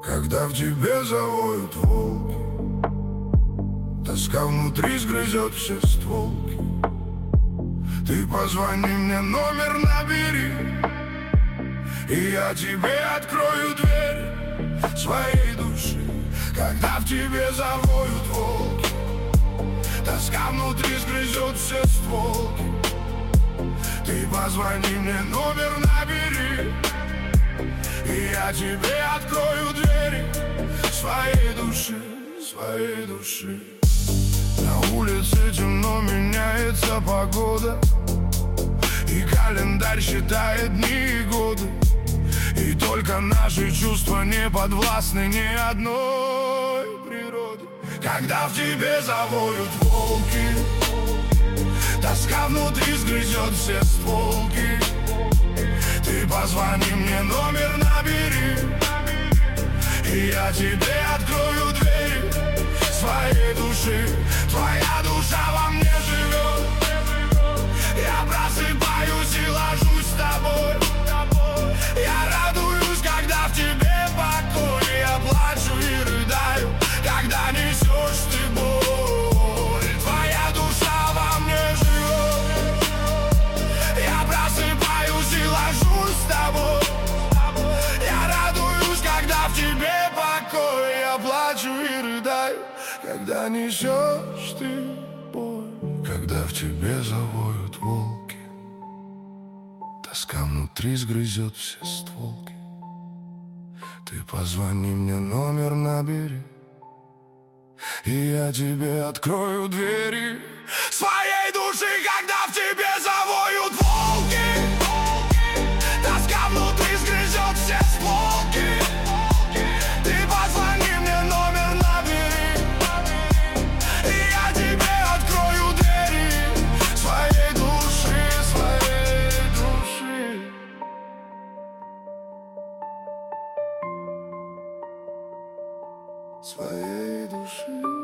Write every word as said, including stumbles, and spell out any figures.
Когда в тебе завоют волки, тоска внутри сгрызет все стволки. Ты позвони мне, номер набери, и я тебе открою дверь своей души. Когда в тебе завоют волки, тоска внутри сгрызет все стволки. Ты позвони мне, номер набери, и я тебе открою двери своей души, своей души. На улице темно, меняется погода, и календарь считает дни и годы. И только наши чувства не подвластны ни одной природе. Когда в тебе завоют волки, тоска внутри сгрызет все стволки. Ты позвони мне, номер набери, и я тебе открою двери своей души. Твоя душа во мне живет, я просыпаюсь и ложусь с тобой. Я радуюсь, когда в тебе покой, я плачу и рыдаю, когда несешь ты боль. Твоя душа во мне живет, я просыпаюсь и ложусь с тобой. Я радуюсь, когда в тебе покой, я плачу и рыдаю, когда несешь ты боль. Когда в тебе завоют волки, тоска внутри сгрызет все стволки. Ты позвони мне, номер набери, и я тебе открою двери своей души. Когда в тебе завоют волки, тоска внутри сгрызет все стволки. Ты позвони мне, номер набери, и я тебе открою двери своей души, своей души. Своей души.